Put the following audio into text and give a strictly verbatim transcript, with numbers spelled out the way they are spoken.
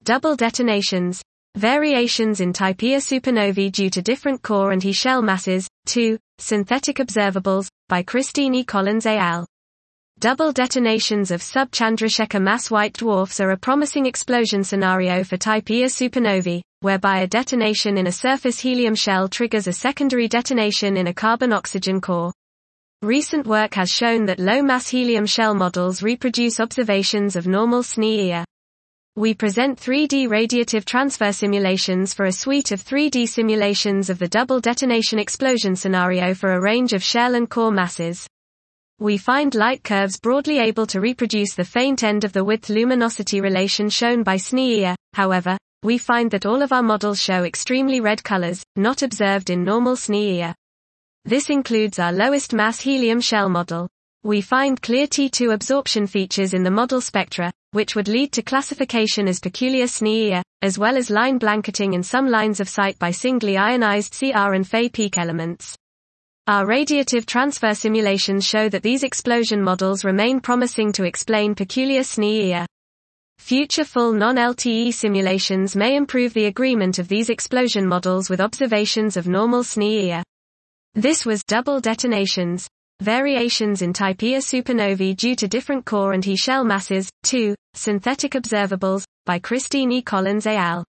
Double detonations. Variations in type Ia supernovae due to different core and He shell masses. two. Synthetic observables, by Christine E. Collins et al. Double detonations of sub-Chandrasekhar mass white dwarfs are a promising explosion scenario for type Ia supernovae, whereby a detonation in a surface helium shell triggers a secondary detonation in a carbon-oxygen core. Recent work has shown that low-mass helium shell models reproduce observations of normal S N E Ia. We present three D radiative transfer simulations for a suite of three D simulations of the double detonation explosion scenario for a range of shell and core masses. We find light curves broadly able to reproduce the faint end of the width-luminosity relation shown by S N E Ia. However, we find that all of our models show extremely red colors, not observed in normal S N E Ia. This includes our lowest mass helium shell model. We find clear T two absorption features in the model spectra, which would lead to classification as peculiar S N E Ia, as well as line blanketing in some lines of sight by singly ionized C R and Fe peak elements. Our radiative transfer simulations show that these explosion models remain promising to explain peculiar S N E Ia. Future full non-L T E simulations may improve the agreement of these explosion models with observations of normal S N E Ia. This was Double Detonations. Variations in type Ia supernovae due to different core and He shell masses. two. Synthetic observables, by Christine E. Collins et al.